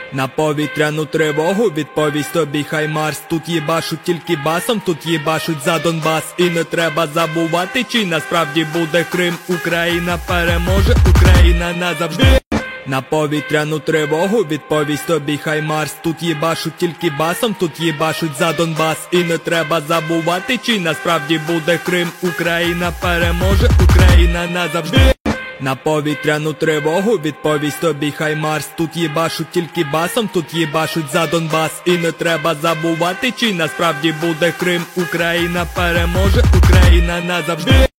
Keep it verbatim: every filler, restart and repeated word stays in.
На повітряну тривогу відповість тобі Хаймарс. Тут їбашуть тільки басом, тут їбашуть за Донбас. І не треба забувати, чи насправді буде Крим. Україна переможе, Україна назавжди. На повітряну тривогу відповість тобі Хаймарс. Тут їбашуть тільки басом, тут їбашуть за Донбас. І не треба забувати, чи насправді буде Крим. Україна переможе, Україна назавжди. На повітряну тривогу відповість тобі Хаймарс. Тут їбашуть тільки басом, тут їбашуть за Донбас. І не треба забувати, чи насправді буде Крим. Україна переможе, Україна назавжди.